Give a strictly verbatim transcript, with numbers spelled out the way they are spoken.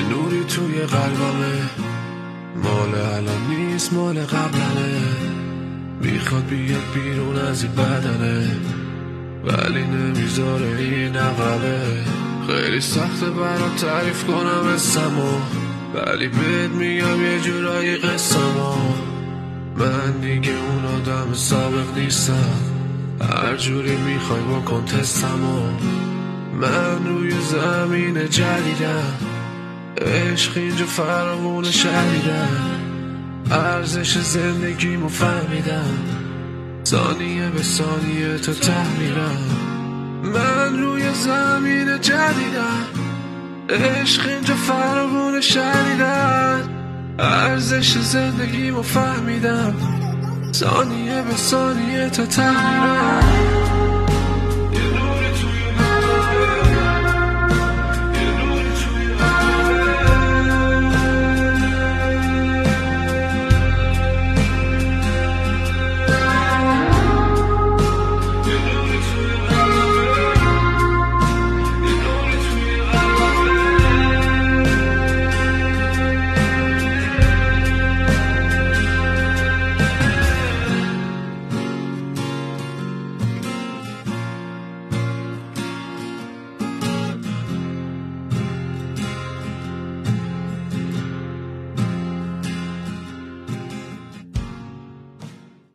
نوری توی قلبمه، مال الان نیست مال قبلمه. میخواد بیاد بیرون از این بدنه، ولی نمیذاره این عقبه. خیلی سخته برام تعریف کنم اسمو، ولی بهت میگم یه جورایی قسمو. من دیگه اون آدم سابق نیستم، هر جوری میخوای بکن تستمو. من روی زمین جدیدم، عشق اینجا فراوون شدیدم. ارزش زندگیمو فهمیدم، ثانیه به ثانیه تا ته میرم. من روی زمین جدیدم، عشق اینجا فراوون شدیدم. ارزش زندگیمو فهمیدم، ثانیه به ثانیه تا ته میرم.